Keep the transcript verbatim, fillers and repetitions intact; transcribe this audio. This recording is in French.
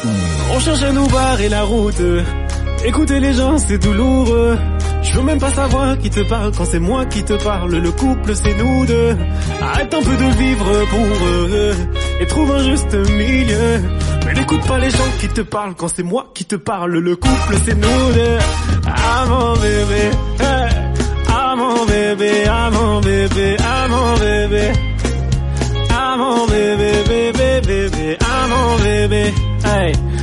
On cherche à nous barrer la route. Écouter les gens c'est douloureux. Je veux même pas savoir qui te parle quand c'est moi qui te parle. Le couple c'est nous deux. Arrête un peu de vivre pour eux et trouve un juste milieu. Mais n'écoute pas les gens qui te parlent quand c'est moi qui te parle. Le couple c'est nous deux. Ah mon bébé, hey. Ah mon bébé, ah mon bébé, ah mon bébé. Ah mon bébé, bébé, bébé, ah mon bébé, hey.